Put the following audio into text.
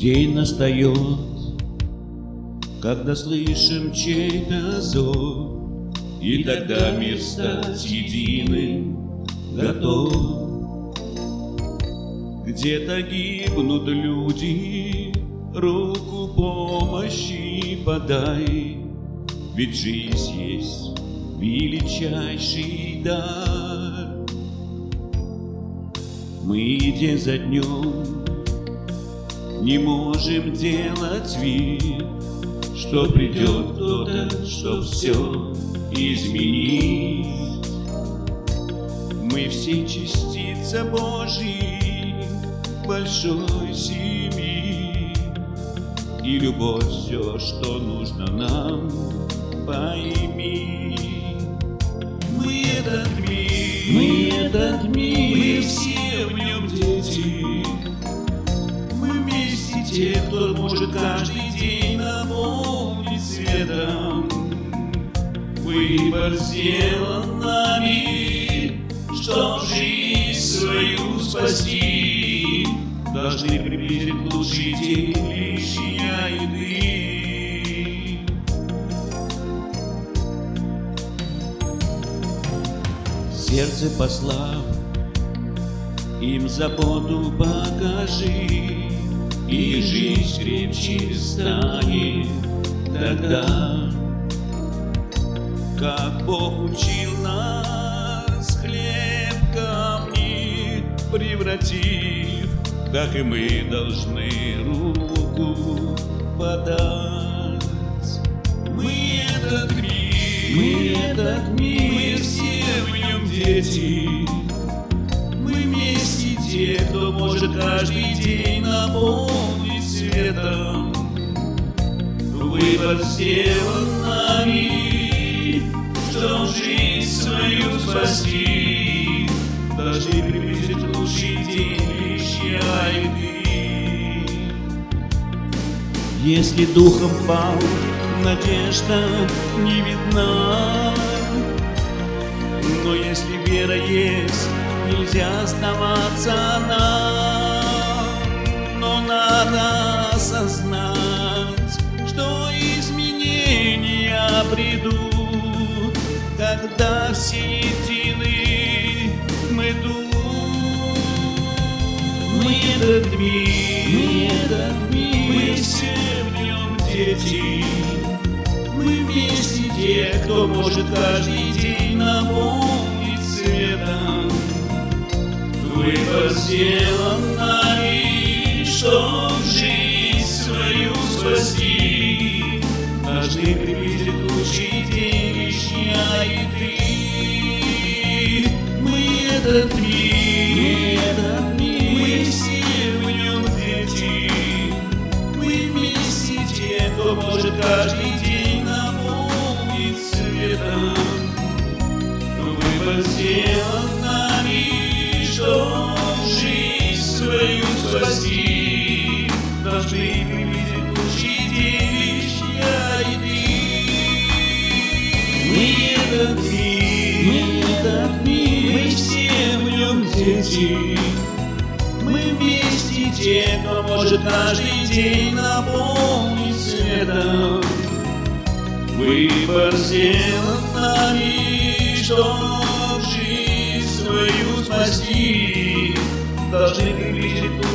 День настает, когда слышим чей-то зов, и тогда мир стать единым готов. Где-то гибнут люди, руку помощи подай, ведь жизнь есть величайший дар. Мы день за днем не можем делать вид, что придет кто-то, чтоб все изменить. Мы все частица Божьей большой семьи, и любовь все, что нужно нам, пойми. Мы этот мир, мы все в нем дети. Мы вместе те, кто может каждый день наполнить светом. Выбор сделан нами, чтоб жизнь свою спасти. Должны приблизить лучший день лишней еды. Сердце послав, им заботу покажи, и жизнь крепче станет тогда. Как Бог учил нас, хлеб камни превратив, так и мы должны руку подать. Мы этот мир, мы все в нем дети. Мы вместе те, кто может каждый день наполнить светом. Выбор сделан нами, чтоб жизнь свою спасти. Должны приблизить лучший день лишней еды. Если духом пал, надежда не видна, но если вера есть, нельзя сдаваться нам. Но надо осознать, что изменения придут, когда все едины мы тут. Мы этот мир, мы все в нем дети. Мы вместе те, кто может каждый день наполнить светом. Выбор сделан нами, чтоб жизнь свою спасти. Должны приблизить лучший день лишней еды. Мы этот мир, мы все в нем дети. Мы вместе те, кто может каждый день наполнить светом. Выбор сделан нами, чтоб жизнь свою спасти. Должны приблизить лучший день лишней еды. Мы этот мир, мы все в нем дети. Мы вместе те, кто может каждый день наполнить светом. Выбор сделан нами, чтоб жизнь свою спасти. Должны приблизить